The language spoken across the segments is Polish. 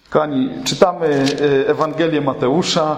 Kochani, czytamy Ewangelię Mateusza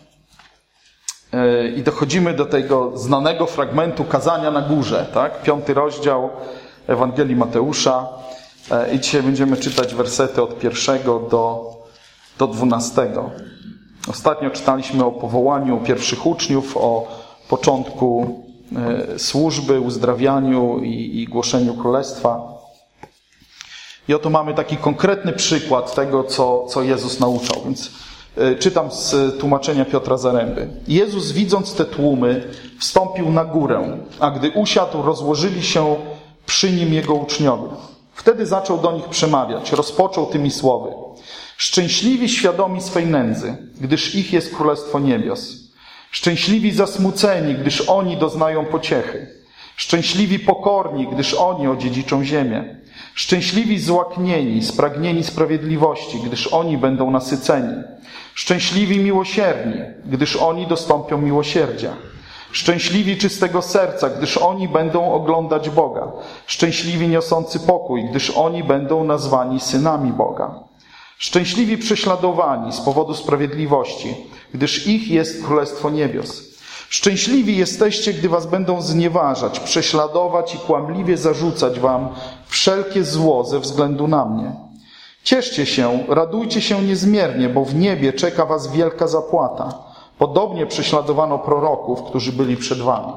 i dochodzimy do tego znanego fragmentu kazania na górze, tak? 5 rozdział Ewangelii Mateusza i dzisiaj będziemy czytać wersety od 1 do 12. Ostatnio czytaliśmy o powołaniu pierwszych uczniów, o początku służby, uzdrawianiu i głoszeniu Królestwa. I oto mamy taki konkretny przykład tego, co Jezus nauczał. Więc czytam z tłumaczenia Piotra Zaręby. Jezus, widząc te tłumy, wstąpił na górę, a gdy usiadł, rozłożyli się przy nim jego uczniowie. Wtedy zaczął do nich przemawiać. Rozpoczął tymi słowy. Szczęśliwi świadomi swej nędzy, gdyż ich jest Królestwo Niebios. Szczęśliwi zasmuceni, gdyż oni doznają pociechy. Szczęśliwi pokorni, gdyż oni odziedziczą ziemię. Szczęśliwi złaknieni, spragnieni sprawiedliwości, gdyż oni będą nasyceni. Szczęśliwi miłosierni, gdyż oni dostąpią miłosierdzia. Szczęśliwi czystego serca, gdyż oni będą oglądać Boga. Szczęśliwi niosący pokój, gdyż oni będą nazwani synami Boga. Szczęśliwi prześladowani z powodu sprawiedliwości, gdyż ich jest Królestwo Niebios. Szczęśliwi jesteście, gdy was będą znieważać, prześladować i kłamliwie zarzucać wam wszelkie zło ze względu na mnie. Cieszcie się, radujcie się niezmiernie, bo w niebie czeka was wielka zapłata. Podobnie prześladowano proroków, którzy byli przed wami.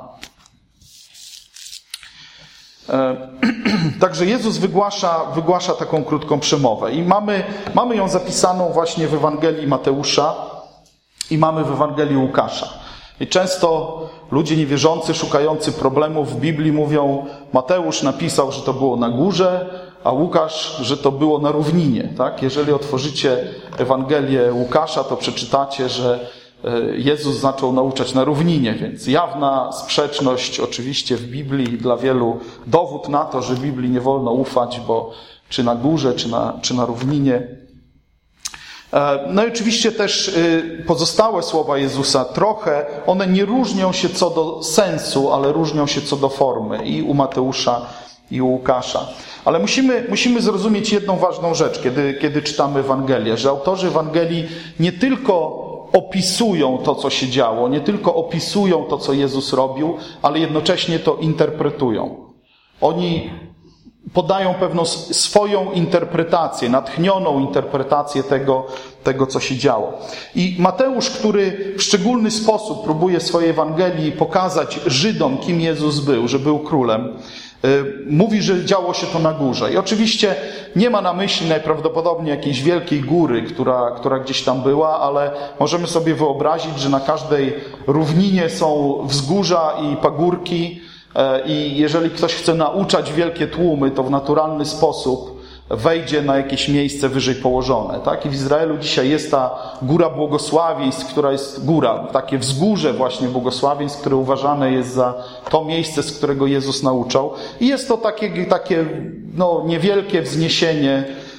Także Jezus wygłasza taką krótką przemowę. I mamy ją zapisaną właśnie w Ewangelii Mateusza i mamy w Ewangelii Łukasza. I często ludzie niewierzący, szukający problemów w Biblii mówią, Mateusz napisał, że to było na górze, a Łukasz, że to było na równinie. Tak? Jeżeli otworzycie Ewangelię Łukasza, to przeczytacie, że Jezus zaczął nauczać na równinie, więc jawna sprzeczność oczywiście w Biblii dla wielu dowód na to, że Biblii nie wolno ufać, bo czy na górze, czy na równinie. No i oczywiście też pozostałe słowa Jezusa trochę, one nie różnią się co do sensu, ale różnią się co do formy i u Mateusza, i u Łukasza. Ale musimy zrozumieć jedną ważną rzecz, kiedy czytamy Ewangelię, że autorzy Ewangelii nie tylko opisują to, co się działo, nie tylko opisują to, co Jezus robił, ale jednocześnie to interpretują. Oni podają pewną swoją interpretację, natchnioną interpretację tego, co się działo. I Mateusz, który w szczególny sposób próbuje w swojej Ewangelii pokazać Żydom, kim Jezus był, że był królem, mówi, że działo się to na górze. I oczywiście nie ma na myśli najprawdopodobniej jakiejś wielkiej góry, która gdzieś tam była, ale możemy sobie wyobrazić, że na każdej równinie są wzgórza i pagórki i jeżeli ktoś chce nauczać wielkie tłumy, to w naturalny sposób wejdzie na jakieś miejsce wyżej położone. Tak? I w Izraelu dzisiaj jest ta góra błogosławieństw, która jest takie wzgórze właśnie błogosławieństw, które uważane jest za to miejsce, z którego Jezus nauczał. I jest to takie niewielkie wzniesienie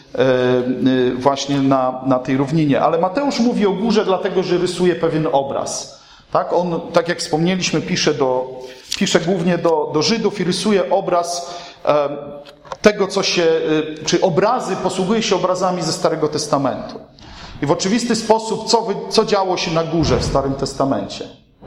właśnie na tej równinie. Ale Mateusz mówi o górze dlatego, że rysuje pewien obraz. Tak? On, tak jak wspomnieliśmy, pisze głównie do Żydów i rysuje obraz tego, posługuje się obrazami ze Starego Testamentu. I w oczywisty sposób, co działo się na górze w Starym Testamencie?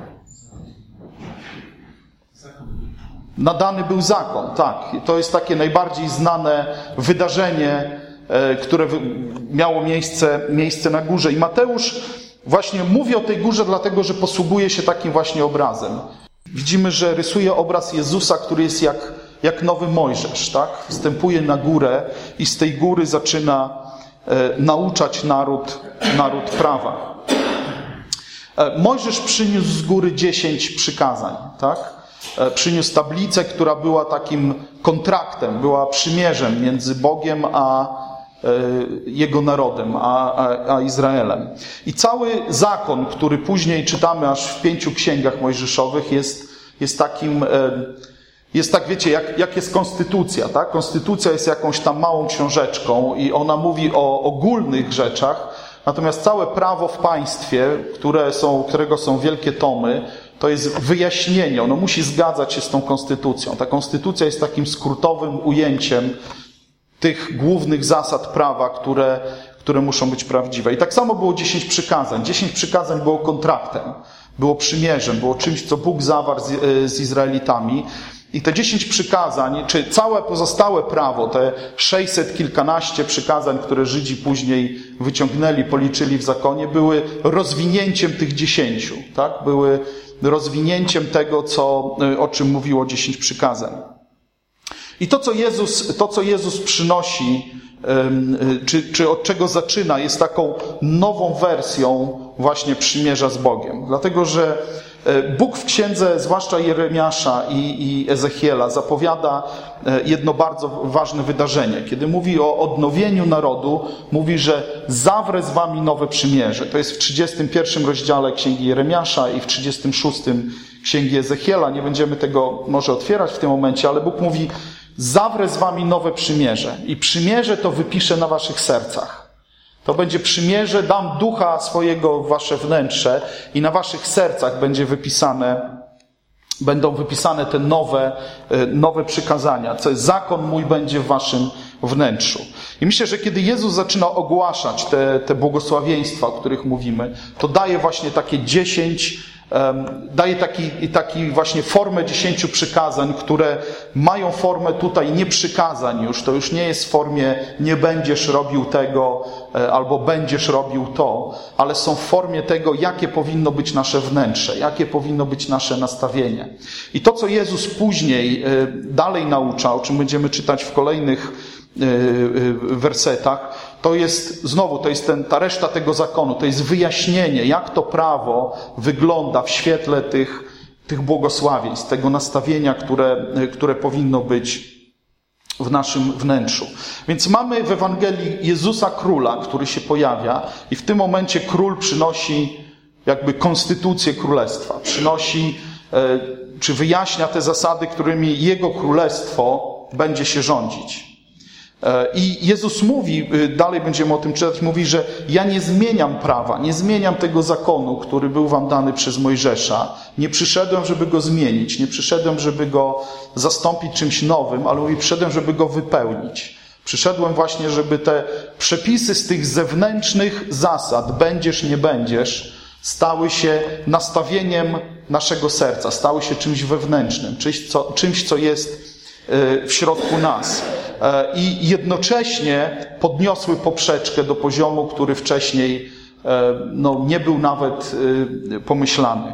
Nadany był zakon, tak. I to jest takie najbardziej znane wydarzenie, które miało miejsce na górze. I Mateusz właśnie mówi o tej górze dlatego, że posługuje się takim właśnie obrazem. Widzimy, że rysuje obraz Jezusa, który jest jak nowy Mojżesz, tak? Wstępuje na górę i z tej góry zaczyna nauczać naród prawa. Mojżesz przyniósł z góry 10 przykazań, tak? Przyniósł tablicę, która była takim kontraktem, była przymierzem między Bogiem a jego narodem, a Izraelem. I cały zakon, który później czytamy aż w 5 księgach mojżeszowych, jest takim, jest tak, wiecie, jak jest konstytucja, tak? Konstytucja jest jakąś tam małą książeczką i ona mówi o ogólnych rzeczach, natomiast całe prawo w państwie, którego są wielkie tomy, to jest wyjaśnienie, ono musi zgadzać się z tą konstytucją. Ta konstytucja jest takim skrótowym ujęciem tych głównych zasad prawa, które muszą być prawdziwe. I tak samo było 10 przykazań. 10 przykazań było kontraktem, było przymierzem, było czymś, co Bóg zawarł z Izraelitami. I te 10 przykazań, czy całe pozostałe prawo, te 600 kilkanaście przykazań, które Żydzi później wyciągnęli, policzyli w zakonie, były rozwinięciem tych 10, tak? Były rozwinięciem tego, o czym mówiło 10 przykazań. I to, co Jezus przynosi, czy od czego zaczyna, jest taką nową wersją właśnie przymierza z Bogiem. Dlatego, że Bóg w księdze, zwłaszcza Jeremiasza i Ezechiela, zapowiada jedno bardzo ważne wydarzenie. Kiedy mówi o odnowieniu narodu, mówi, że zawrę z wami nowe przymierze. To jest w 31 rozdziale Księgi Jeremiasza i w 36 Księgi Ezechiela. Nie będziemy tego może otwierać w tym momencie, ale Bóg mówi, zawrę z wami nowe przymierze i przymierze to wypiszę na waszych sercach. To będzie przymierze, dam ducha swojego w wasze wnętrze i na waszych sercach będą wypisane te nowe przykazania. Zakon mój będzie w waszym wnętrzu. I myślę, że kiedy Jezus zaczyna ogłaszać te błogosławieństwa, o których mówimy, to daje właśnie takie 10, daje taki właśnie formę 10 przykazań, które mają formę tutaj nie przykazań już. To już nie jest w formie nie będziesz robił tego albo będziesz robił to, ale są w formie tego, jakie powinno być nasze wnętrze, jakie powinno być nasze nastawienie. I to, co Jezus później dalej naucza, o czym będziemy czytać w kolejnych wersetach, to jest ta reszta tego zakonu, to jest wyjaśnienie, jak to prawo wygląda w świetle tych błogosławieństw, tego nastawienia, które powinno być w naszym wnętrzu. Więc mamy w Ewangelii Jezusa Króla, który się pojawia i w tym momencie Król przynosi jakby konstytucję królestwa, czy wyjaśnia te zasady, którymi Jego królestwo będzie się rządzić. I Jezus mówi, dalej będziemy o tym czytać, mówi, że ja nie zmieniam prawa, nie zmieniam tego zakonu, który był wam dany przez Mojżesza. Nie przyszedłem, żeby go zmienić, nie przyszedłem, żeby go zastąpić czymś nowym, ale mówi, przyszedłem, żeby go wypełnić. Przyszedłem właśnie, żeby te przepisy z tych zewnętrznych zasad, będziesz, nie będziesz, stały się nastawieniem naszego serca, stały się czymś wewnętrznym, czymś, co jest w środku nas. I jednocześnie podniosły poprzeczkę do poziomu, który wcześniej nie był nawet pomyślany.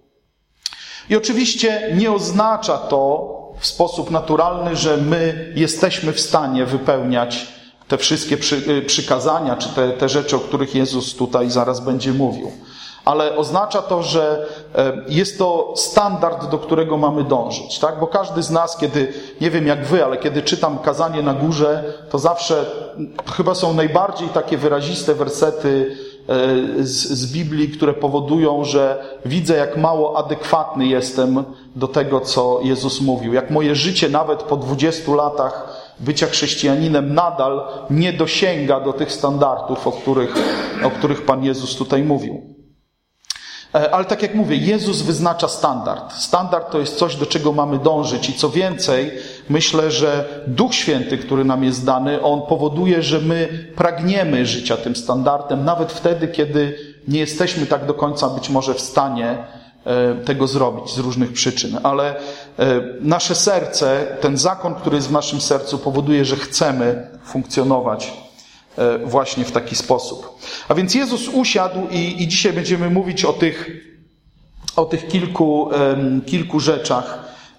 I oczywiście nie oznacza to w sposób naturalny, że my jesteśmy w stanie wypełniać te wszystkie przykazania, czy te rzeczy, o których Jezus tutaj zaraz będzie mówił. Ale oznacza to, że jest to standard, do którego mamy dążyć, tak? Bo każdy z nas, nie wiem jak wy, ale kiedy czytam kazanie na górze, to zawsze chyba są najbardziej takie wyraziste wersety z Biblii, które powodują, że widzę, jak mało adekwatny jestem do tego, co Jezus mówił. Jak moje życie nawet po 20 latach bycia chrześcijaninem nadal nie dosięga do tych standardów, o których Pan Jezus tutaj mówił. Ale tak jak mówię, Jezus wyznacza standard. Standard to jest coś, do czego mamy dążyć. I co więcej, myślę, że Duch Święty, który nam jest dany, On powoduje, że my pragniemy życia tym standardem, nawet wtedy, kiedy nie jesteśmy tak do końca być może w stanie tego zrobić z różnych przyczyn. Ale nasze serce, ten zakon, który jest w naszym sercu, powoduje, że chcemy funkcjonować właśnie w taki sposób. A więc Jezus usiadł i dzisiaj będziemy mówić o tych kilku rzeczach,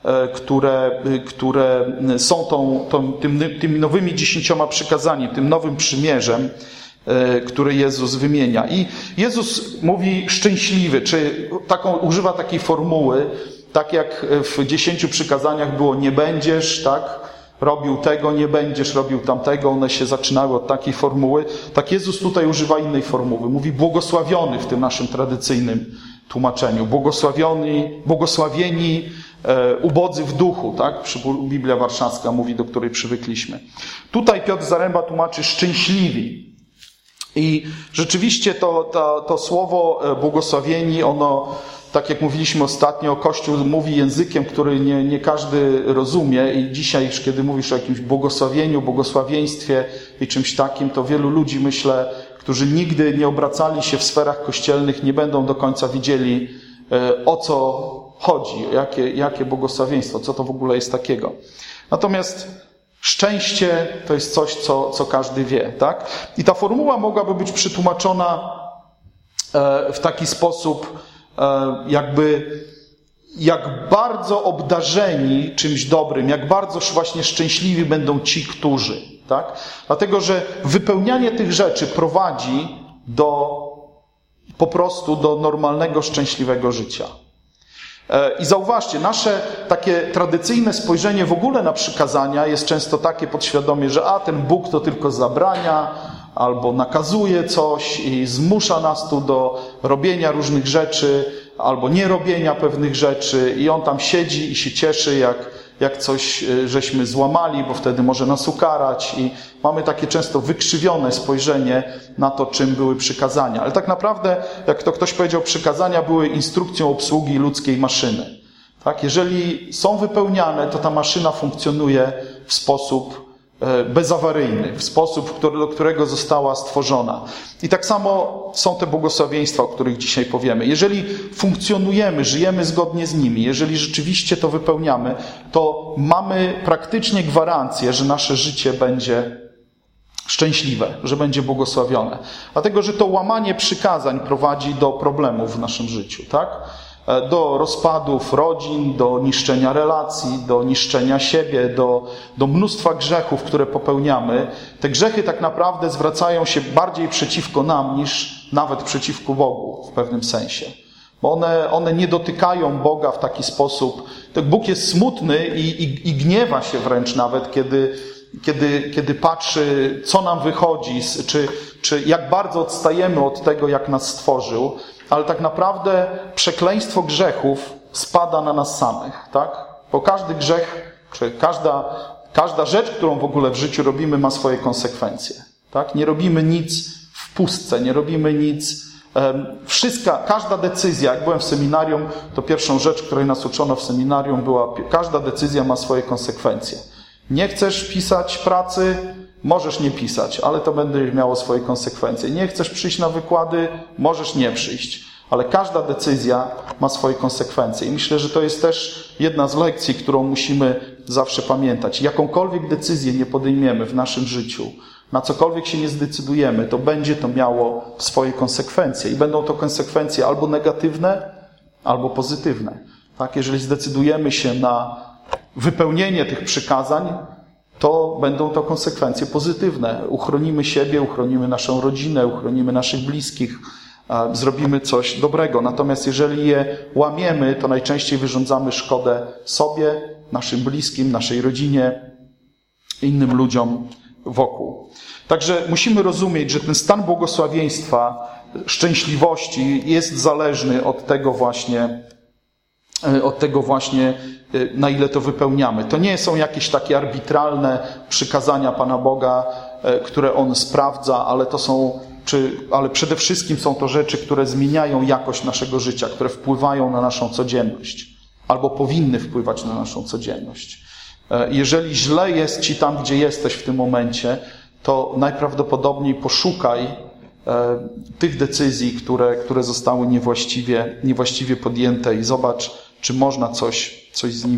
które są tymi nowymi 10 przykazaniami, tym nowym przymierzem, które Jezus wymienia. I Jezus mówi szczęśliwy, czy używa takiej formuły, tak jak w 10 przykazaniach było nie będziesz, tak? Robił tego, nie będziesz robił tamtego, one się zaczynały od takiej formuły. Tak Jezus tutaj używa innej formuły. Mówi błogosławiony w tym naszym tradycyjnym tłumaczeniu. Błogosławieni ubodzy w duchu, tak? Biblia Warszawska mówi, do której przywykliśmy. Tutaj Piotr Zaręba tłumaczy szczęśliwi. I rzeczywiście to słowo błogosławieni, ono tak jak mówiliśmy ostatnio, Kościół mówi językiem, który nie każdy rozumie i dzisiaj już kiedy mówisz o jakimś błogosławieniu, błogosławieństwie i czymś takim, to wielu ludzi, myślę, którzy nigdy nie obracali się w sferach kościelnych, nie będą do końca widzieli, o co chodzi, jakie błogosławieństwo, co to w ogóle jest takiego. Natomiast szczęście to jest coś, co każdy wie, tak? I ta formuła mogłaby być przetłumaczona w taki sposób, jak bardzo obdarzeni czymś dobrym, jak bardzo właśnie szczęśliwi będą ci, którzy, tak? Dlatego, że wypełnianie tych rzeczy prowadzi po prostu do normalnego, szczęśliwego życia. I zauważcie, nasze takie tradycyjne spojrzenie w ogóle na przykazania jest często takie podświadomie, że ten Bóg to tylko zabrania, albo nakazuje coś i zmusza nas tu do robienia różnych rzeczy, albo nie robienia pewnych rzeczy i On tam siedzi i się cieszy, jak coś żeśmy złamali, bo wtedy może nas ukarać i mamy takie często wykrzywione spojrzenie na to, czym były przykazania. Ale tak naprawdę, jak to ktoś powiedział, przykazania były instrukcją obsługi ludzkiej maszyny. Tak? Jeżeli są wypełniane, to ta maszyna funkcjonuje w sposób bezawaryjny, w sposób, do którego została stworzona. I tak samo są te błogosławieństwa, o których dzisiaj powiemy. Jeżeli funkcjonujemy, żyjemy zgodnie z nimi, jeżeli rzeczywiście to wypełniamy, to mamy praktycznie gwarancję, że nasze życie będzie szczęśliwe, że będzie błogosławione. Dlatego, że to łamanie przykazań prowadzi do problemów w naszym życiu, tak? Do rozpadów rodzin, do niszczenia relacji, do niszczenia siebie, do mnóstwa grzechów, które popełniamy. Te grzechy tak naprawdę zwracają się bardziej przeciwko nam, niż nawet przeciwko Bogu w pewnym sensie. Bo one nie dotykają Boga w taki sposób. Bóg jest smutny i gniewa się wręcz nawet, kiedy patrzy, co nam wychodzi, czy jak bardzo odstajemy od tego, jak nas stworzył. Ale tak naprawdę przekleństwo grzechów spada na nas samych, tak? Bo każdy grzech, czy każda rzecz, którą w ogóle w życiu robimy, ma swoje konsekwencje, tak? Nie robimy nic w pustce, nie robimy nic. Każda decyzja, jak byłem w seminarium, to pierwszą rzecz, której nas uczono w seminarium była, każda decyzja ma swoje konsekwencje. Nie chcesz pisać pracy, możesz nie pisać, ale to będzie miało swoje konsekwencje. Nie chcesz przyjść na wykłady, możesz nie przyjść, ale każda decyzja ma swoje konsekwencje. I myślę, że to jest też jedna z lekcji, którą musimy zawsze pamiętać. Jakąkolwiek decyzję nie podejmiemy w naszym życiu, na cokolwiek się nie zdecydujemy, to będzie to miało swoje konsekwencje. I będą to konsekwencje albo negatywne, albo pozytywne. Tak? Jeżeli zdecydujemy się na wypełnienie tych przykazań, to będą to konsekwencje pozytywne. Uchronimy siebie, uchronimy naszą rodzinę, uchronimy naszych bliskich, zrobimy coś dobrego. Natomiast jeżeli je łamiemy, to najczęściej wyrządzamy szkodę sobie, naszym bliskim, naszej rodzinie, innym ludziom wokół. Także musimy rozumieć, że ten stan błogosławieństwa, szczęśliwości jest zależny od tego właśnie, na ile to wypełniamy. To nie są jakieś takie arbitralne przykazania Pana Boga, które On sprawdza, ale przede wszystkim są to rzeczy, które zmieniają jakość naszego życia, które wpływają na naszą codzienność, albo powinny wpływać na naszą codzienność. Jeżeli źle jest Ci tam, gdzie jesteś w tym momencie, to najprawdopodobniej poszukaj tych decyzji, które zostały niewłaściwie podjęte i zobacz, czy można coś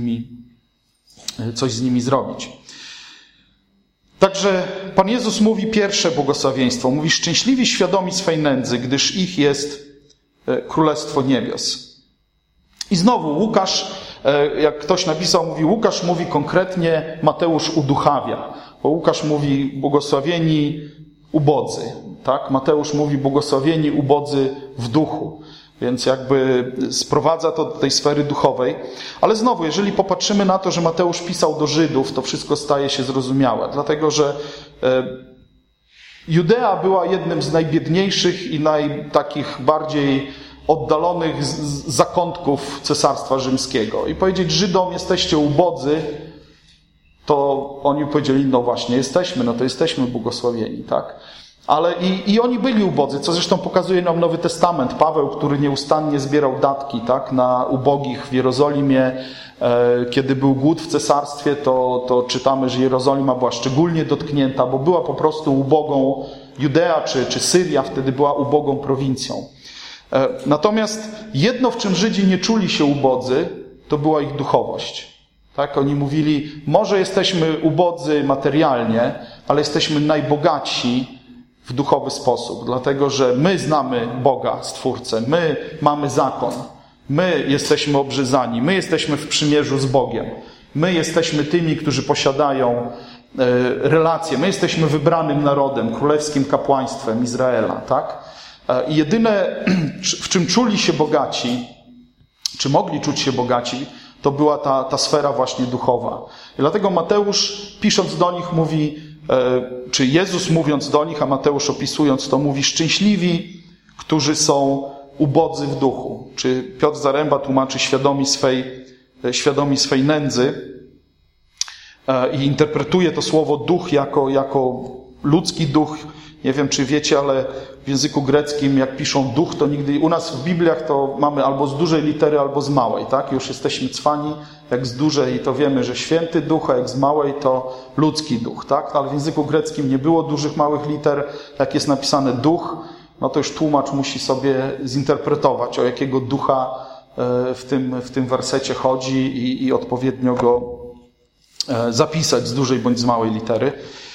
z nimi zrobić. Także Pan Jezus mówi pierwsze błogosławieństwo. Mówi: szczęśliwi świadomi swej nędzy, gdyż ich jest Królestwo Niebios. I znowu Łukasz, jak ktoś napisał, Łukasz mówi konkretnie, Mateusz uduchawia. Bo Łukasz mówi błogosławieni ubodzy. Tak? Mateusz mówi błogosławieni ubodzy w duchu. Więc jakby sprowadza to do tej sfery duchowej. Ale znowu, jeżeli popatrzymy na to, że Mateusz pisał do Żydów, to wszystko staje się zrozumiałe. Dlatego, że Judea była jednym z najbiedniejszych i takich bardziej oddalonych zakątków Cesarstwa Rzymskiego. I powiedzieć Żydom, jesteście ubodzy, to oni powiedzieli, no właśnie, jesteśmy, no to jesteśmy błogosławieni, tak? Ale i oni byli ubodzy, co zresztą pokazuje nam Nowy Testament. Paweł, który nieustannie zbierał datki, tak, na ubogich w Jerozolimie. Kiedy był głód w cesarstwie, to czytamy, że Jerozolima była szczególnie dotknięta, bo była po prostu ubogą, Judea czy Syria wtedy była ubogą prowincją. Natomiast jedno, w czym Żydzi nie czuli się ubodzy, to była ich duchowość. Tak? Oni mówili, może jesteśmy ubodzy materialnie, ale jesteśmy najbogatsi w duchowy sposób, dlatego że my znamy Boga, Stwórcę, my mamy zakon, my jesteśmy obrzezani, my jesteśmy w przymierzu z Bogiem, my jesteśmy tymi, którzy posiadają relacje, my jesteśmy wybranym narodem, królewskim kapłaństwem Izraela, tak? I jedyne, w czym czuli się bogaci, czy mogli czuć się bogaci, to była ta sfera właśnie duchowa. I dlatego Mateusz, pisząc do nich, mówi, czy Jezus mówiąc do nich, a Mateusz opisując to, mówi: szczęśliwi, którzy są ubodzy w duchu. Czy Piotr Zaręba tłumaczy świadomi swej nędzy i interpretuje to słowo duch jako ludzki duch. Nie wiem, czy wiecie, ale w języku greckim, jak piszą duch, to nigdy... U nas w Bibliach to mamy albo z dużej litery, albo z małej, tak? Już jesteśmy cwani, jak z dużej to wiemy, że święty duch, a jak z małej to ludzki duch, tak? Ale w języku greckim nie było dużych, małych liter. Jak jest napisane duch, no to już tłumacz musi sobie zinterpretować, o jakiego ducha w tym wersecie chodzi i odpowiednio go zapisać z dużej bądź z małej litery.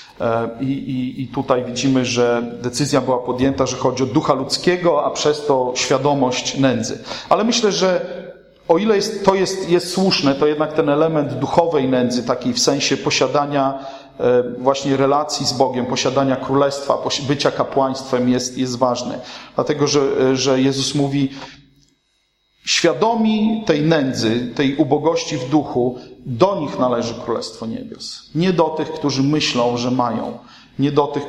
I tutaj widzimy, że decyzja była podjęta, że chodzi o ducha ludzkiego, a przez to świadomość nędzy. Ale myślę, że o ile to jest słuszne, to jednak ten element duchowej nędzy, takiej w sensie posiadania właśnie relacji z Bogiem, posiadania królestwa, bycia kapłaństwem jest ważny. Dlatego, że Jezus mówi: świadomi tej nędzy, tej ubogości w duchu, do nich należy Królestwo Niebios. Nie do tych, którzy myślą, że mają. Nie do tych,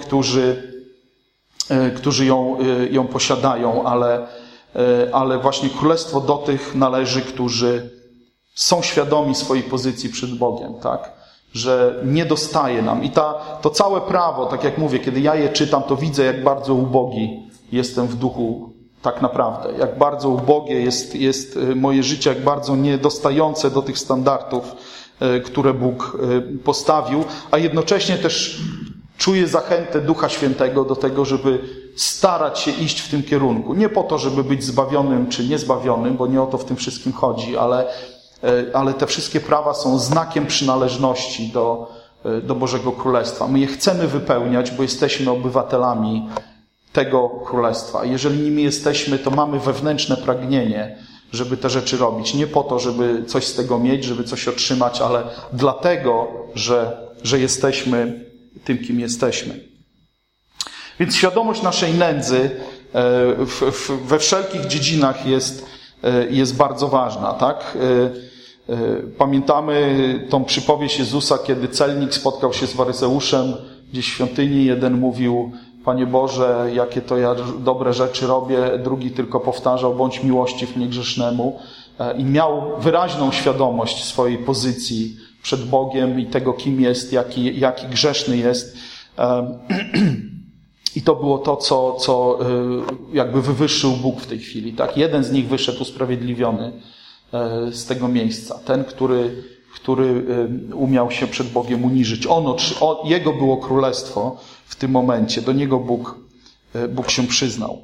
którzy ją posiadają, ale właśnie Królestwo do tych należy, którzy są świadomi swojej pozycji przed Bogiem, tak? Że nie dostaje nam. I to całe prawo, tak jak mówię, kiedy ja je czytam, to widzę, jak bardzo ubogi jestem w duchu. Tak naprawdę, jak bardzo ubogie jest moje życie, jak bardzo niedostające do tych standardów, które Bóg postawił, a jednocześnie też czuję zachętę Ducha Świętego do tego, żeby starać się iść w tym kierunku. Nie po to, żeby być zbawionym czy niezbawionym, bo nie o to w tym wszystkim chodzi, ale te wszystkie prawa są znakiem przynależności do Bożego Królestwa. My je chcemy wypełniać, bo jesteśmy obywatelami tego Królestwa. Jeżeli nimi jesteśmy, to mamy wewnętrzne pragnienie, żeby te rzeczy robić. Nie po to, żeby coś z tego mieć, żeby coś otrzymać, ale dlatego, że jesteśmy tym, kim jesteśmy. Więc świadomość naszej nędzy we wszelkich dziedzinach jest bardzo ważna, tak? Pamiętamy tą przypowieść Jezusa, kiedy celnik spotkał się z faryzeuszem gdzieś w świątyni. Jeden mówił: Panie Boże, jakie to ja dobre rzeczy robię. Drugi tylko powtarzał: bądź miłościw mnie grzesznemu. I miał wyraźną świadomość swojej pozycji przed Bogiem i tego, kim jest, jaki grzeszny jest. I to było to, co jakby wywyższył Bóg w tej chwili. Tak? Jeden z nich wyszedł usprawiedliwiony z tego miejsca. Ten, który umiał się przed Bogiem uniżyć. Jego było królestwo w tym momencie. Do niego Bóg się przyznał.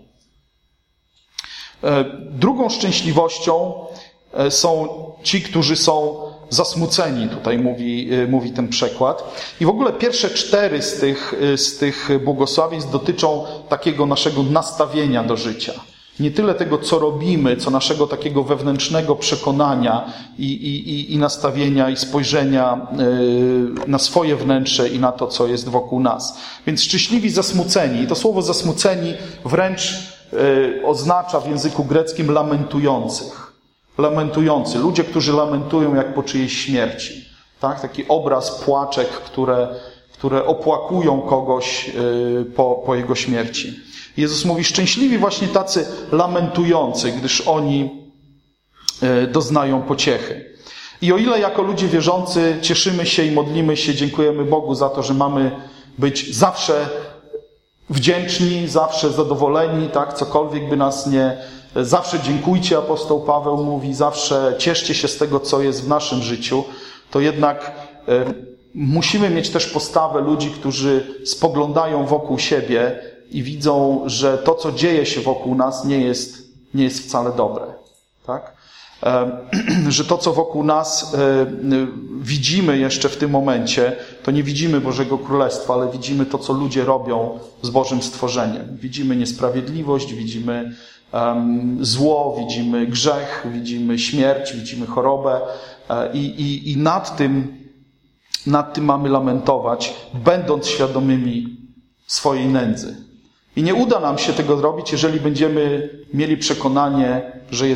Drugą szczęśliwością są ci, którzy są zasmuceni. Tutaj mówi ten przekład. I w ogóle pierwsze 4 z tych błogosławieństw dotyczą takiego naszego nastawienia do życia. Nie tyle tego, co robimy, co naszego takiego wewnętrznego przekonania i nastawienia i spojrzenia na swoje wnętrze i na to, co jest wokół nas. Więc szczęśliwi zasmuceni. I to słowo zasmuceni wręcz oznacza w języku greckim lamentujących. Lamentujący. Ludzie, którzy lamentują jak po czyjejś śmierci. Tak? Taki obraz płaczek, które opłakują kogoś po jego śmierci. Jezus mówi: szczęśliwi właśnie tacy lamentujący, gdyż oni doznają pociechy. I o ile jako ludzie wierzący cieszymy się i modlimy się, dziękujemy Bogu za to, że mamy być zawsze wdzięczni, zawsze zadowoleni, tak, cokolwiek by nas nie... Zawsze dziękujcie, apostoł Paweł mówi, zawsze cieszcie się z tego, co jest w naszym życiu, to jednak musimy mieć też postawę ludzi, którzy spoglądają wokół siebie i widzą, że to, co dzieje się wokół nas, nie jest wcale dobre. Tak? Że to, co wokół nas widzimy jeszcze w tym momencie, to nie widzimy Bożego Królestwa, ale widzimy to, co ludzie robią z Bożym stworzeniem. Widzimy niesprawiedliwość, widzimy zło, widzimy grzech, widzimy śmierć, widzimy chorobę i nad tym mamy lamentować, będąc świadomymi swojej nędzy. I nie uda nam się tego zrobić, jeżeli będziemy mieli przekonanie,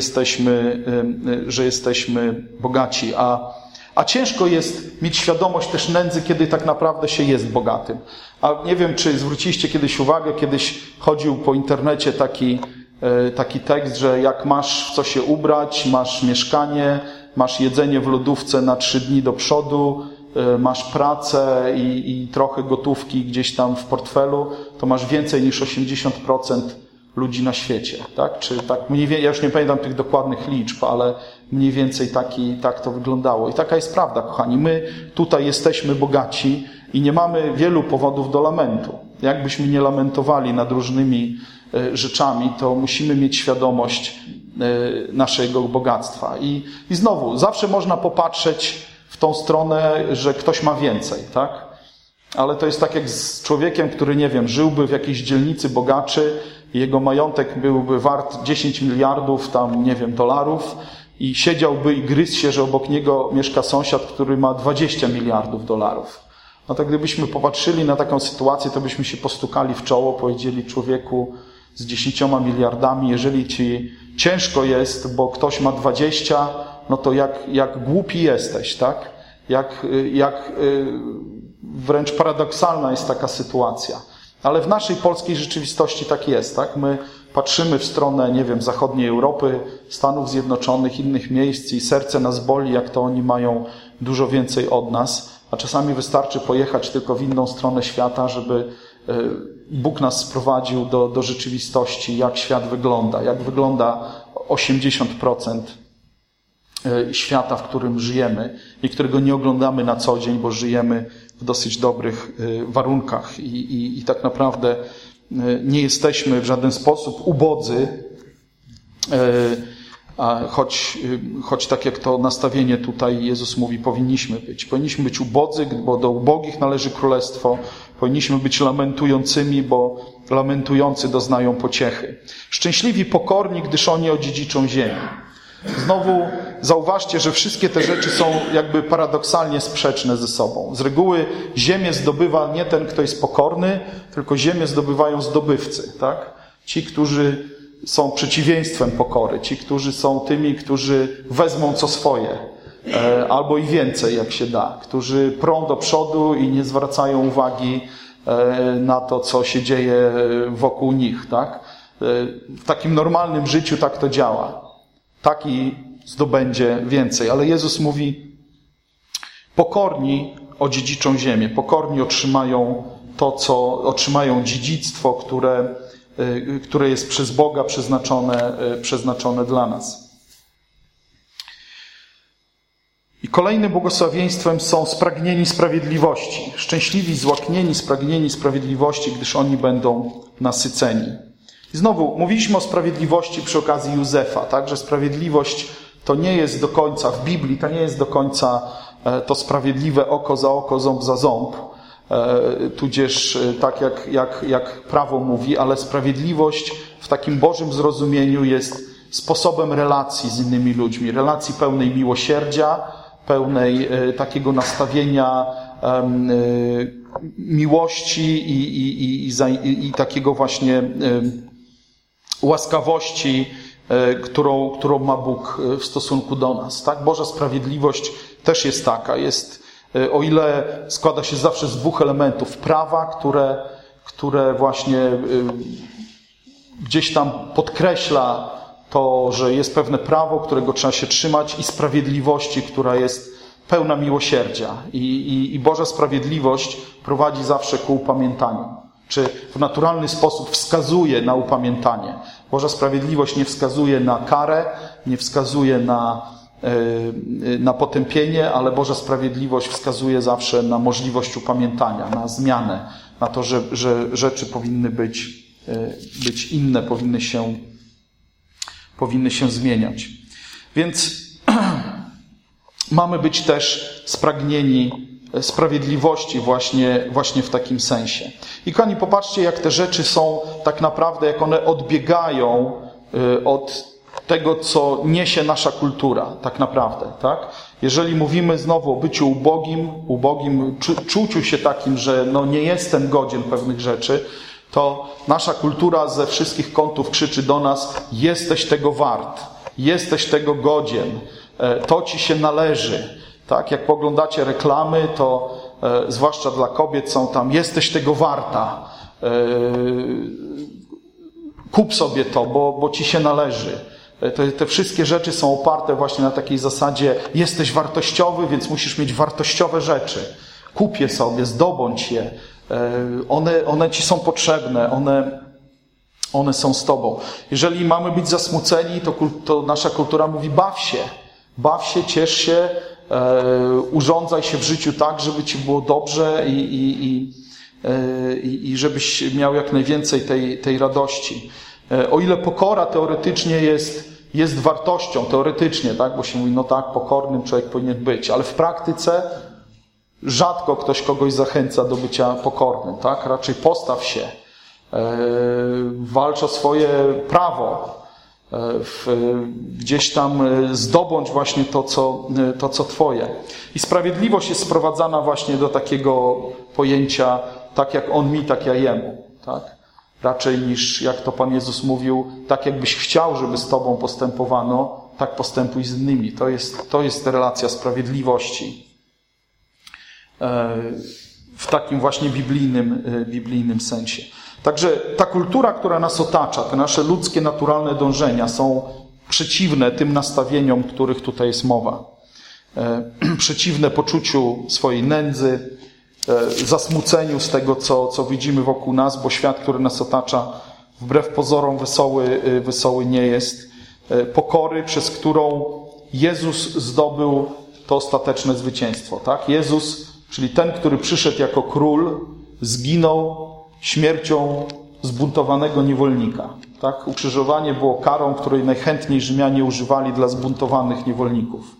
że jesteśmy bogaci. A ciężko jest mieć świadomość też nędzy, kiedy tak naprawdę się jest bogatym. A nie wiem, czy zwróciliście kiedyś uwagę, kiedyś chodził po internecie taki tekst, że jak masz w co się ubrać, masz mieszkanie, masz jedzenie w lodówce na 3 dni do przodu, masz pracę i trochę gotówki gdzieś tam w portfelu, to masz więcej niż 80% ludzi na świecie. Tak? Czy tak ja już nie pamiętam tych dokładnych liczb, ale mniej więcej tak to wyglądało. I taka jest prawda, kochani. My tutaj jesteśmy bogaci i nie mamy wielu powodów do lamentu. Jakbyśmy nie lamentowali nad różnymi rzeczami, to musimy mieć świadomość naszego bogactwa. I znowu, zawsze można popatrzeć w tą stronę, że ktoś ma więcej, tak? Ale to jest tak jak z człowiekiem, który, nie wiem, żyłby w jakiejś dzielnicy bogaczy i jego majątek byłby wart 10 miliardów tam, nie wiem, dolarów i siedziałby i gryzł się, że obok niego mieszka sąsiad, który ma 20 miliardów dolarów. No to gdybyśmy popatrzyli na taką sytuację, to byśmy się postukali w czoło, powiedzieli człowieku z 10 miliardami, jeżeli ci ciężko jest, bo ktoś ma 20, no to jak głupi jesteś, tak? Jak wręcz paradoksalna jest taka sytuacja. Ale w naszej polskiej rzeczywistości tak jest, tak? My patrzymy w stronę, nie wiem, zachodniej Europy, Stanów Zjednoczonych, innych miejsc i serce nas boli, jak to oni mają dużo więcej od nas, a czasami wystarczy pojechać tylko w inną stronę świata, żeby Bóg nas sprowadził do rzeczywistości, jak świat wygląda, jak wygląda 80% świata, w którym żyjemy i którego nie oglądamy na co dzień, bo żyjemy w dosyć dobrych warunkach i tak naprawdę nie jesteśmy w żaden sposób ubodzy, choć tak jak to nastawienie tutaj Jezus mówi, powinniśmy być. Powinniśmy być ubodzy, bo do ubogich należy królestwo. Powinniśmy być lamentującymi, bo lamentujący doznają pociechy. Szczęśliwi pokorni, gdyż oni odziedziczą ziemię. Znowu zauważcie, że wszystkie te rzeczy są jakby paradoksalnie sprzeczne ze sobą. Z reguły ziemię zdobywa nie ten, kto jest pokorny, tylko ziemię zdobywają zdobywcy, tak? Ci, którzy są przeciwieństwem pokory, ci, którzy są tymi, którzy wezmą co swoje, albo i więcej, jak się da, którzy prą do przodu i nie zwracają uwagi na to, co się dzieje wokół nich, tak? W takim normalnym życiu tak to działa. Taki zdobędzie więcej. Ale Jezus mówi, pokorni odziedziczą ziemię, pokorni otrzymają to, co otrzymają dziedzictwo, które jest przez Boga przeznaczone dla nas. I kolejnym błogosławieństwem są spragnieni sprawiedliwości. Szczęśliwi, złaknieni, spragnieni sprawiedliwości, gdyż oni będą nasyceni. I znowu, mówiliśmy o sprawiedliwości przy okazji Józefa, tak? Że sprawiedliwość to nie jest do końca, w Biblii to nie jest do końca to sprawiedliwe oko za oko, ząb za ząb, tudzież tak jak prawo mówi, ale sprawiedliwość w takim Bożym zrozumieniu jest sposobem relacji z innymi ludźmi, relacji pełnej miłosierdzia, pełnej takiego nastawienia miłości i takiego właśnie łaskawości, którą ma Bóg w stosunku do nas. Tak? Boża sprawiedliwość też jest taka. O ile składa się zawsze z 2 elementów. Prawa, które właśnie gdzieś tam podkreśla to, że jest pewne prawo, którego trzeba się trzymać, i sprawiedliwości, która jest pełna miłosierdzia. I Boża sprawiedliwość prowadzi zawsze ku upamiętaniu. czy w naturalny sposób wskazuje na upamiętanie. Boża sprawiedliwość nie wskazuje na karę, nie wskazuje na potępienie, ale Boża sprawiedliwość wskazuje zawsze na możliwość upamiętania, na zmianę, na to, że rzeczy powinny być inne, powinny się zmieniać. Więc mamy być też spragnieni sprawiedliwości właśnie w takim sensie. I kochani, popatrzcie, jak te rzeczy są tak naprawdę, jak one odbiegają od tego, co niesie nasza kultura, tak naprawdę, tak? Jeżeli mówimy znowu o byciu ubogim, czuciu się takim, że nie jestem godzien pewnych rzeczy, to nasza kultura ze wszystkich kątów krzyczy do nas: jesteś tego wart, jesteś tego godzien, to ci się należy. Tak, jak poglądacie reklamy, to zwłaszcza dla kobiet są tam: jesteś tego warta, kup sobie to, bo ci się należy. Te wszystkie rzeczy są oparte właśnie na takiej zasadzie: jesteś wartościowy, więc musisz mieć wartościowe rzeczy. Kup je sobie, zdobądź je. One ci są potrzebne, one są z tobą. Jeżeli mamy być zasmuceni, to nasza kultura mówi: baw się, ciesz się, urządzaj się w życiu tak, żeby ci było dobrze i żebyś miał jak najwięcej tej radości. O ile pokora teoretycznie jest wartością, teoretycznie, tak, bo się mówi: pokornym człowiek powinien być, ale w praktyce rzadko ktoś kogoś zachęca do bycia pokornym, tak? Raczej postaw się, walcz o swoje prawo, gdzieś tam zdobądź właśnie to, co twoje. I sprawiedliwość jest sprowadzana właśnie do takiego pojęcia: tak jak on mi, tak ja jemu, tak? Raczej niż, jak to Pan Jezus mówił, tak jakbyś chciał, żeby z tobą postępowano, tak postępuj z innymi. To jest relacja sprawiedliwości w takim właśnie biblijnym sensie. Także ta kultura, która nas otacza, te nasze ludzkie, naturalne dążenia są przeciwne tym nastawieniom, których tutaj jest mowa. Przeciwne poczuciu swojej nędzy, zasmuceniu z tego, co widzimy wokół nas, bo świat, który nas otacza, wbrew pozorom wesoły nie jest. Pokory, przez którą Jezus zdobył to ostateczne zwycięstwo. Tak? Jezus, czyli ten, który przyszedł jako król, zginął śmiercią zbuntowanego niewolnika. Tak? Ukrzyżowanie było karą, której najchętniej Rzymianie używali dla zbuntowanych niewolników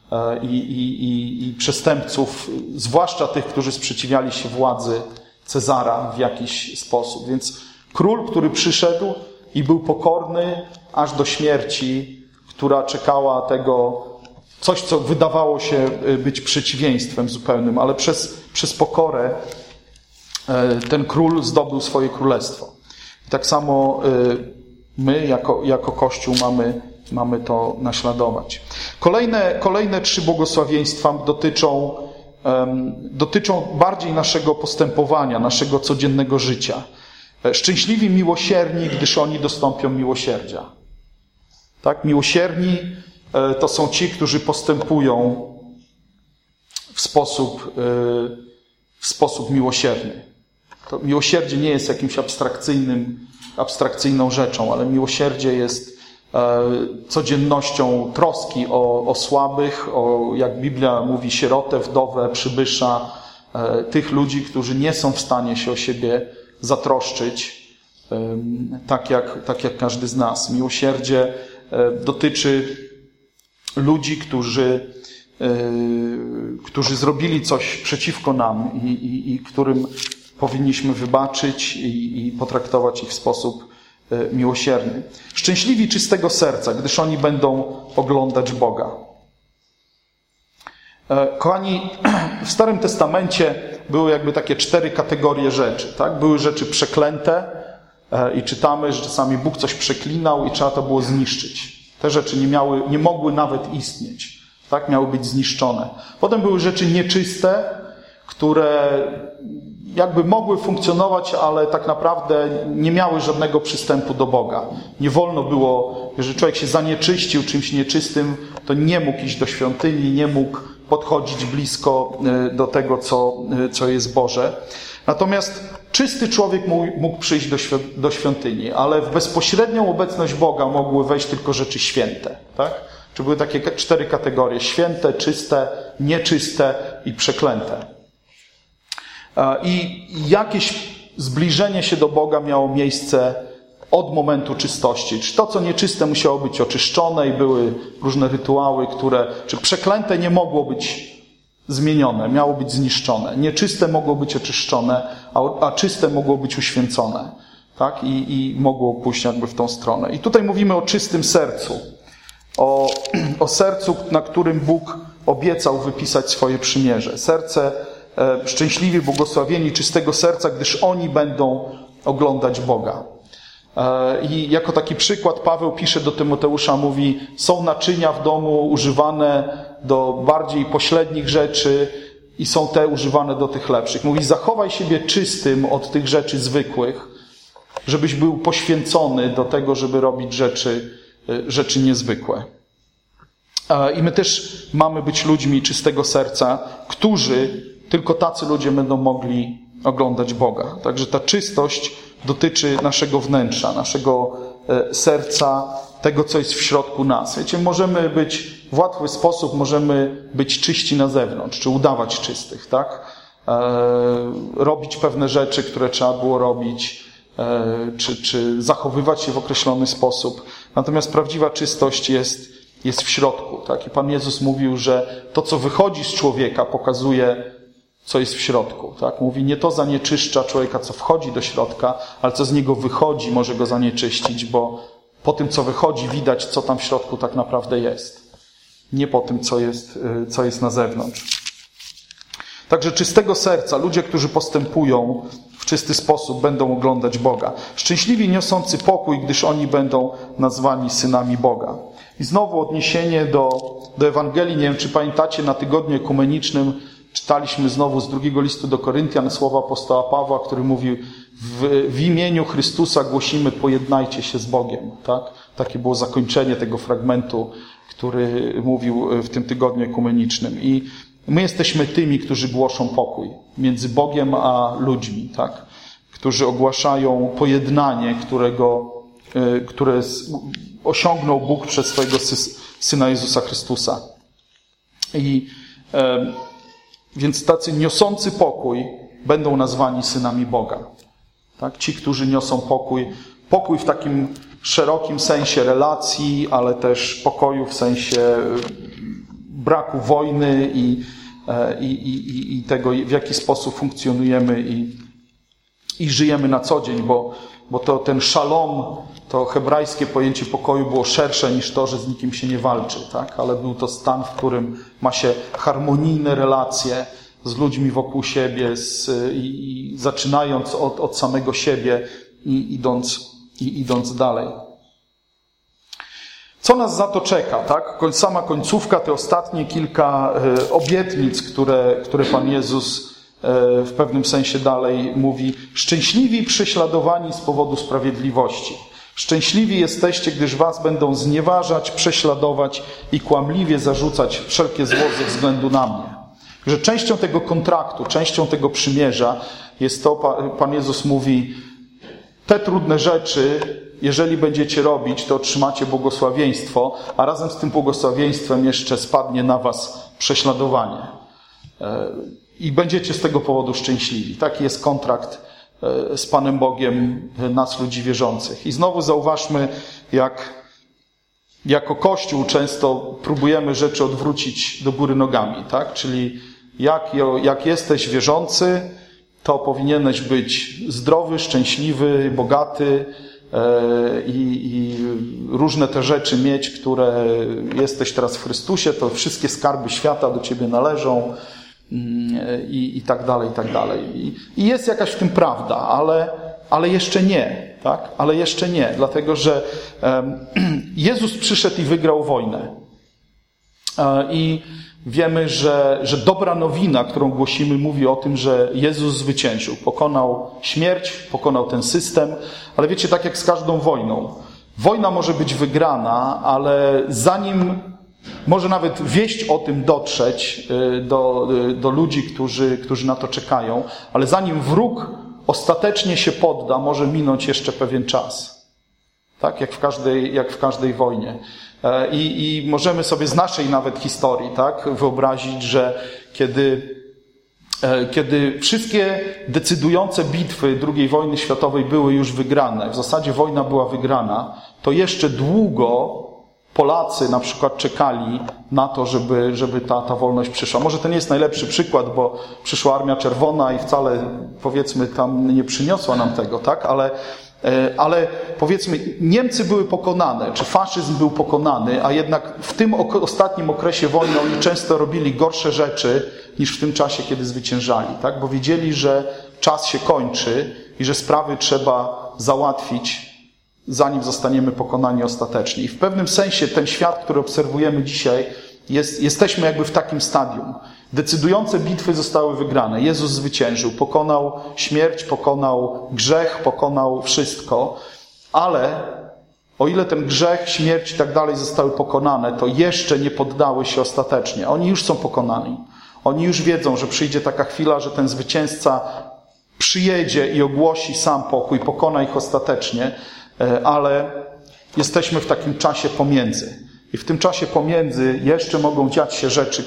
i przestępców, zwłaszcza tych, którzy sprzeciwiali się władzy Cezara w jakiś sposób. Więc król, który przyszedł i był pokorny aż do śmierci, która czekała tego, coś, co wydawało się być przeciwieństwem zupełnym, ale przez pokorę ten król zdobył swoje królestwo. I tak samo my, jako Kościół, mamy to naśladować. Kolejne 3 błogosławieństwa dotyczą bardziej naszego postępowania, naszego codziennego życia. Szczęśliwi miłosierni, gdyż oni dostąpią miłosierdzia. Tak? Miłosierni to są ci, którzy postępują w sposób miłosierny. To miłosierdzie nie jest jakimś abstrakcyjną rzeczą, ale miłosierdzie jest codziennością troski o słabych, jak Biblia mówi, sierotę, wdowę, przybysza, tych ludzi, którzy nie są w stanie się o siebie zatroszczyć, tak jak każdy z nas. Miłosierdzie dotyczy ludzi, którzy zrobili coś przeciwko nam i którym powinniśmy wybaczyć i potraktować ich w sposób miłosierny. Szczęśliwi czystego serca, gdyż oni będą oglądać Boga. Kochani, w Starym Testamencie były jakby takie 4 kategorie rzeczy. Tak? Były rzeczy przeklęte i czytamy, że czasami Bóg coś przeklinał i trzeba to było zniszczyć. Te rzeczy nie mogły nawet istnieć. Tak? Miały być zniszczone. Potem były rzeczy nieczyste, które jakby mogły funkcjonować, ale tak naprawdę nie miały żadnego przystępu do Boga. Nie wolno było, jeżeli człowiek się zanieczyścił czymś nieczystym, to nie mógł iść do świątyni, nie mógł podchodzić blisko do tego, co jest Boże. Natomiast czysty człowiek mógł przyjść do świątyni, ale w bezpośrednią obecność Boga mogły wejść tylko rzeczy święte. Tak? Czy były takie 4 kategorie: święte, czyste, nieczyste i przeklęte. I jakieś zbliżenie się do Boga miało miejsce od momentu czystości. Czy to, co nieczyste, musiało być oczyszczone i były różne rytuały, czy przeklęte nie mogło być zmienione, miało być zniszczone. Nieczyste mogło być oczyszczone, a czyste mogło być uświęcone. Tak? I mogło pójść jakby w tą stronę. I tutaj mówimy o czystym sercu. O sercu, na którym Bóg obiecał wypisać swoje przymierze. Serce szczęśliwi, błogosławieni, czystego serca, gdyż oni będą oglądać Boga. I jako taki przykład Paweł pisze do Tymoteusza, mówi: są naczynia w domu używane do bardziej pośrednich rzeczy i są te używane do tych lepszych. Mówi: zachowaj siebie czystym od tych rzeczy zwykłych, żebyś był poświęcony do tego, żeby robić rzeczy niezwykłe. I my też mamy być ludźmi czystego serca, tylko tacy ludzie będą mogli oglądać Boga. Także ta czystość dotyczy naszego wnętrza, naszego serca, tego, co jest w środku nas. Wiecie, w łatwy sposób możemy być czyści na zewnątrz, czy udawać czystych, tak? Robić pewne rzeczy, które trzeba było robić, czy zachowywać się w określony sposób. Natomiast prawdziwa czystość jest w środku, tak? I Pan Jezus mówił, że to, co wychodzi z człowieka, pokazuje, co jest w środku, tak? Mówi, nie to zanieczyszcza człowieka, co wchodzi do środka, ale co z niego wychodzi, może go zanieczyścić, bo po tym, co wychodzi, widać, co tam w środku tak naprawdę jest. Nie po tym, co jest na zewnątrz. Także czystego serca, ludzie, którzy postępują w czysty sposób, będą oglądać Boga. Szczęśliwi niosący pokój, gdyż oni będą nazwani synami Boga. I znowu odniesienie do Ewangelii. Nie wiem, czy pamiętacie, na tygodniu ekumenicznym czytaliśmy znowu z 2 listu do Koryntian słowa apostoła Pawła, który mówił: w imieniu Chrystusa głosimy, pojednajcie się z Bogiem. Tak? Takie było zakończenie tego fragmentu, który mówił w tym tygodniu ekumenicznym. I my jesteśmy tymi, którzy głoszą pokój między Bogiem a ludźmi, tak? Którzy ogłaszają pojednanie, które osiągnął Bóg przez swojego Syna Jezusa Chrystusa. Więc tacy niosący pokój będą nazwani synami Boga. Tak? Ci, którzy niosą pokój w takim szerokim sensie relacji, ale też pokoju w sensie braku wojny i tego, w jaki sposób funkcjonujemy i żyjemy na co dzień, bo to ten szalom, to hebrajskie pojęcie pokoju było szersze niż to, że z nikim się nie walczy, tak? Ale był to stan, w którym ma się harmonijne relacje z ludźmi wokół siebie, i zaczynając od samego siebie i idąc dalej. Co nas za to czeka, tak? Sama końcówka, te ostatnie kilka obietnic, które Pan Jezus w pewnym sensie dalej mówi. Szczęśliwi prześladowani z powodu sprawiedliwości. Szczęśliwi jesteście, gdyż was będą znieważać, prześladować i kłamliwie zarzucać wszelkie zło ze względu na mnie. Że częścią tego kontraktu, częścią tego przymierza jest to, Pan Jezus mówi, te trudne rzeczy, jeżeli będziecie robić, to otrzymacie błogosławieństwo, a razem z tym błogosławieństwem jeszcze spadnie na was prześladowanie. I będziecie z tego powodu szczęśliwi. Taki jest kontrakt z Panem Bogiem nas, ludzi wierzących. I znowu zauważmy, jak jako Kościół często próbujemy rzeczy odwrócić do góry nogami, tak? Czyli jak jesteś wierzący, to powinieneś być zdrowy, szczęśliwy, bogaty i różne te rzeczy mieć, które jesteś teraz w Chrystusie, to wszystkie skarby świata do ciebie należą i tak dalej, i tak dalej. I jest jakaś w tym prawda, ale jeszcze nie, tak? Ale jeszcze nie, dlatego że Jezus przyszedł i wygrał wojnę. I wiemy, że dobra nowina, którą głosimy, mówi o tym, że Jezus zwyciężył. Pokonał śmierć, pokonał ten system, ale wiecie, tak jak z każdą wojną. Wojna może być wygrana, ale zanim może nawet wieść o tym dotrzeć do ludzi, którzy na to czekają, ale zanim wróg ostatecznie się podda, może minąć jeszcze pewien czas. Tak? Jak w każdej wojnie. I możemy sobie z naszej nawet historii, tak, wyobrazić, że kiedy wszystkie decydujące bitwy II wojny światowej były już wygrane, w zasadzie wojna była wygrana, to jeszcze długo Polacy na przykład czekali na to, żeby ta wolność przyszła. Może to nie jest najlepszy przykład, bo przyszła Armia Czerwona i wcale, powiedzmy, tam nie przyniosła nam tego, tak? Ale powiedzmy, Niemcy były pokonane, czy faszyzm był pokonany, a jednak w tym ostatnim okresie wojny oni często robili gorsze rzeczy niż w tym czasie, kiedy zwyciężali, tak? Bo wiedzieli, że czas się kończy i że sprawy trzeba załatwić, zanim zostaniemy pokonani ostatecznie. I w pewnym sensie ten świat, który obserwujemy dzisiaj, jesteśmy jakby w takim stadium. Decydujące bitwy zostały wygrane. Jezus zwyciężył, pokonał śmierć, pokonał grzech, pokonał wszystko, ale o ile ten grzech, śmierć i tak dalej zostały pokonane, to jeszcze nie poddały się ostatecznie. Oni już są pokonani. Oni już wiedzą, że przyjdzie taka chwila, że ten zwycięzca przyjedzie i ogłosi sam pokój, pokona ich ostatecznie, ale jesteśmy w takim czasie pomiędzy. I w tym czasie pomiędzy jeszcze mogą dziać się rzeczy,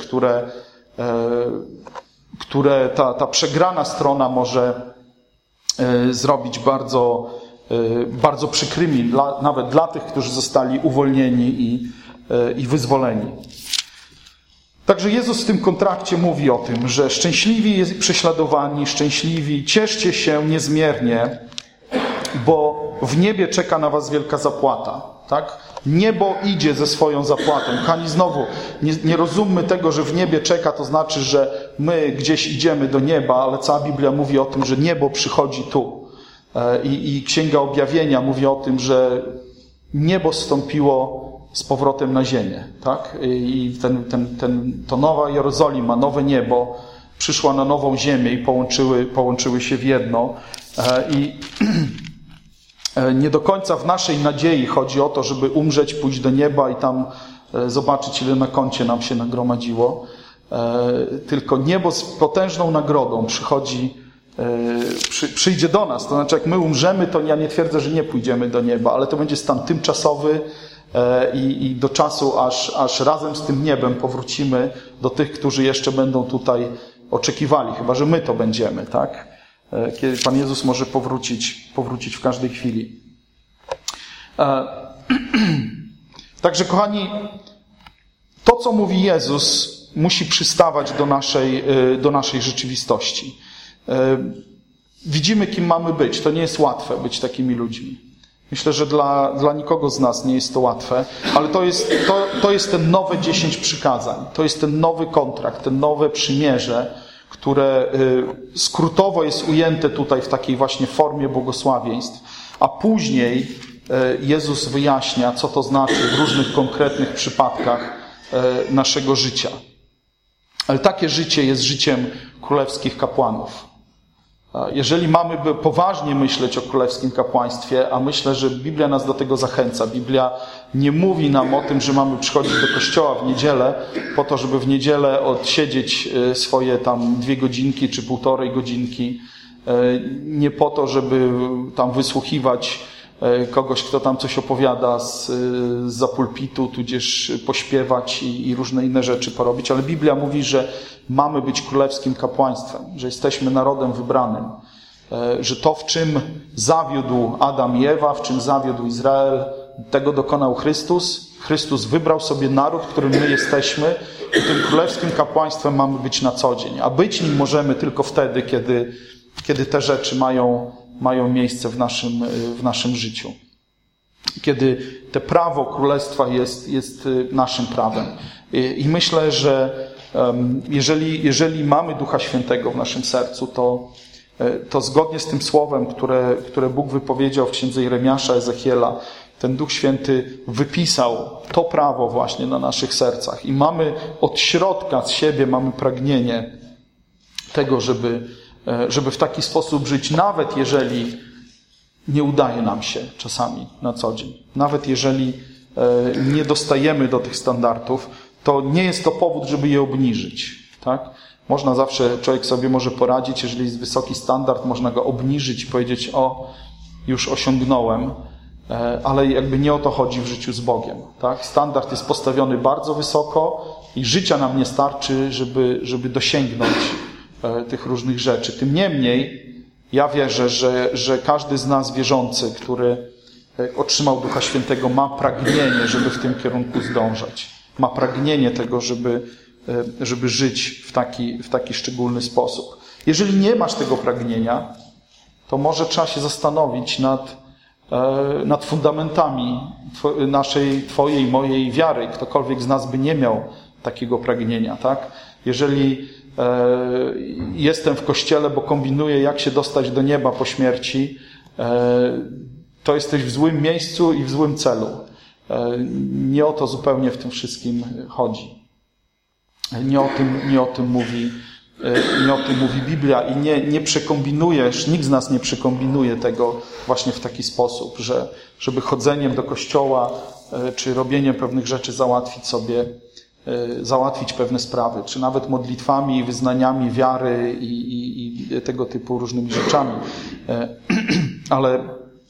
które ta przegrana strona może zrobić bardzo, bardzo przykrymi, nawet dla tych, którzy zostali uwolnieni i wyzwoleni. Także Jezus w tym kontrakcie mówi o tym, że szczęśliwi prześladowani, szczęśliwi, cieszcie się niezmiernie, bo w niebie czeka na was wielka zapłata. Tak? Niebo idzie ze swoją zapłatą. Kochani, znowu, nie rozummy tego, że w niebie czeka, to znaczy, że my gdzieś idziemy do nieba, ale cała Biblia mówi o tym, że niebo przychodzi tu. I Księga Objawienia mówi o tym, że niebo zstąpiło z powrotem na ziemię. Tak? I to nowa Jerozolima, nowe niebo przyszła na nową ziemię i połączyły się w jedno. I nie do końca w naszej nadziei chodzi o to, żeby umrzeć, pójść do nieba i tam zobaczyć, ile na koncie nam się nagromadziło. Tylko niebo z potężną nagrodą przyjdzie do nas. To znaczy, jak my umrzemy, to ja nie twierdzę, że nie pójdziemy do nieba, ale to będzie stan tymczasowy i do czasu, aż razem z tym niebem powrócimy do tych, którzy jeszcze będą tutaj oczekiwali. Chyba że my to będziemy, tak? Kiedy Pan Jezus może powrócić w każdej chwili. Także, kochani, to, co mówi Jezus, musi przystawać do naszej rzeczywistości. Widzimy, kim mamy być. To nie jest łatwe być takimi ludźmi. Myślę, że dla nikogo z nas nie jest to łatwe, ale to jest ten nowe 10 przykazań. To jest ten nowy kontrakt, ten nowe przymierze, które skrótowo jest ujęte tutaj w takiej właśnie formie błogosławieństw, a później Jezus wyjaśnia, co to znaczy w różnych konkretnych przypadkach naszego życia. Ale takie życie jest życiem królewskich kapłanów. Jeżeli mamy poważnie myśleć o królewskim kapłaństwie, a myślę, że Biblia nas do tego zachęca. Biblia nie mówi nam o tym, że mamy przychodzić do kościoła w niedzielę po to, żeby w niedzielę odsiedzieć swoje tam 2 godzinki czy 1,5 godzinki. Nie po to, żeby tam wysłuchiwać kogoś, kto tam coś opowiada zza pulpitu, tudzież pośpiewać i różne inne rzeczy porobić. Ale Biblia mówi, że mamy być królewskim kapłaństwem, że jesteśmy narodem wybranym, że to, w czym zawiódł Adam i Ewa, w czym zawiódł Izrael, tego dokonał Chrystus. Chrystus wybrał sobie naród, którym my jesteśmy i tym królewskim kapłaństwem mamy być na co dzień. A być nim możemy tylko wtedy, kiedy te rzeczy mają miejsce w naszym życiu. Kiedy te prawo królestwa jest naszym prawem. I myślę, że jeżeli mamy Ducha Świętego w naszym sercu, to zgodnie z tym słowem, które Bóg wypowiedział w księdze Jeremiasza, Ezechiela, ten Duch Święty wypisał to prawo właśnie na naszych sercach. I mamy od środka z siebie mamy pragnienie tego, żeby w taki sposób żyć, nawet jeżeli nie udaje nam się czasami na co dzień. Nawet jeżeli nie dostajemy do tych standardów, to nie jest to powód, żeby je obniżyć. Tak? Można zawsze, człowiek sobie może poradzić, jeżeli jest wysoki standard, można go obniżyć i powiedzieć, już osiągnąłem, ale jakby nie o to chodzi w życiu z Bogiem. Tak? Standard jest postawiony bardzo wysoko i życia nam nie starczy, żeby dosięgnąć tych różnych rzeczy. Tym niemniej ja wierzę, że każdy z nas wierzący, który otrzymał Ducha Świętego, ma pragnienie, żeby w tym kierunku zdążać. Ma pragnienie tego, żeby żyć w taki szczególny sposób. Jeżeli nie masz tego pragnienia, to może trzeba się zastanowić nad fundamentami twojej, mojej wiary. Ktokolwiek z nas by nie miał takiego pragnienia, tak? Jeżeli jestem w kościele, bo kombinuję, jak się dostać do nieba po śmierci, to jesteś w złym miejscu i w złym celu. Nie o to zupełnie w tym wszystkim chodzi. Nie o tym mówi Biblia i nie przekombinujesz, nikt z nas nie przekombinuje tego właśnie w taki sposób, żeby chodzeniem do kościoła czy robieniem pewnych rzeczy załatwić pewne sprawy, czy nawet modlitwami, wyznaniami wiary i tego typu różnymi rzeczami. Ale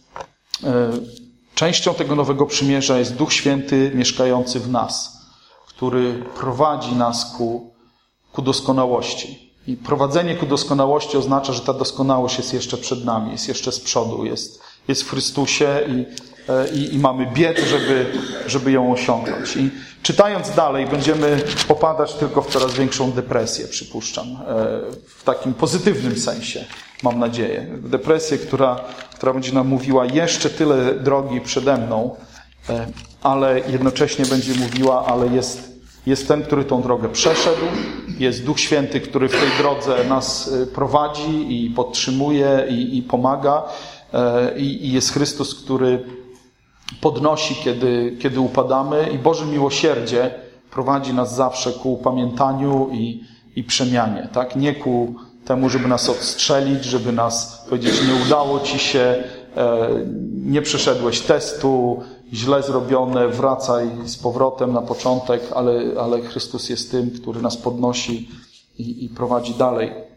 częścią tego nowego przymierza jest Duch Święty mieszkający w nas, który prowadzi nas ku doskonałości. I prowadzenie ku doskonałości oznacza, że ta doskonałość jest jeszcze przed nami, jest jeszcze z przodu, jest w Chrystusie i mamy bieg, żeby ją osiągnąć. I czytając dalej będziemy popadać tylko w coraz większą depresję, przypuszczam. W takim pozytywnym sensie, mam nadzieję. Depresję, która będzie nam mówiła jeszcze tyle drogi przede mną, ale jednocześnie będzie mówiła, ale jest ten, który tą drogę przeszedł, jest Duch Święty, który w tej drodze nas prowadzi i podtrzymuje i pomaga i jest Chrystus, który podnosi, kiedy upadamy i Boże miłosierdzie prowadzi nas zawsze ku upamiętaniu i przemianie. Tak? Nie ku temu, żeby nas odstrzelić, żeby nas powiedzieć, nie udało ci się, nie przeszedłeś testu, źle zrobione, wracaj z powrotem na początek, ale Chrystus jest tym, który nas podnosi i prowadzi dalej.